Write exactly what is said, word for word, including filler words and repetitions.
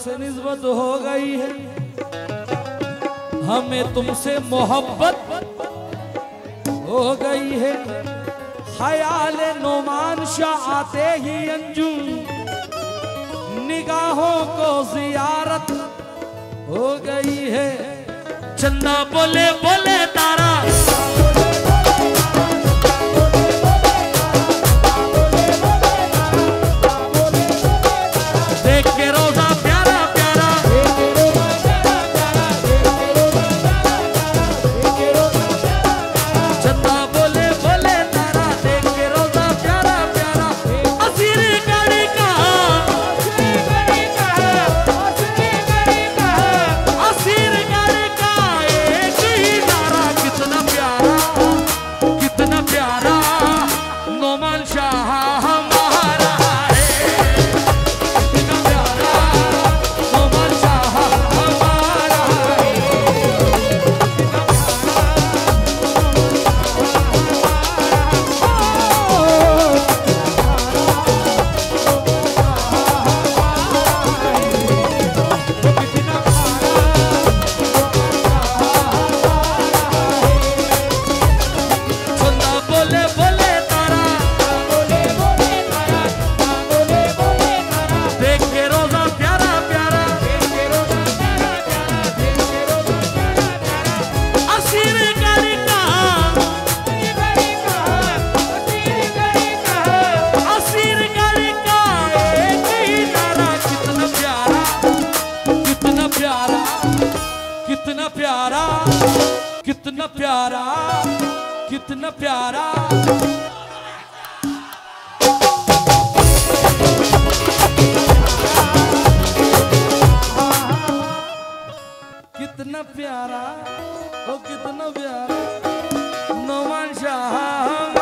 से निस्बत हो गई है, हमें तुमसे मोहब्बत हो गई है। ख्याल नोमान शाह आते ही अंजुम निगाहों को जियारत हो गई है। चंदा बोले बोले तारा, देख के रोजा प्यारा प्यारा, चंदा बोले बोले तारा, देख के रोजा प्यारा प्यारा। असीर गाड़ी का असीर गाड़ी का एक ही नारा, कितना प्यारा कितना प्यारा नोमान शाह हमारा है। कितना प्यारा नोमान शाह हमारा है। चंदा बोले बोले तारा, देख के रोजा प्यारा प्यारा। असीर गाड़ी का असीर गाड़ी का एक ही नारा, कितना प्यारा कितना प्यारा कितना प्यारा कितना प्यारा कितना प्यारा। कितना प्यारा ओ कितना प्यारा नोमान शाह।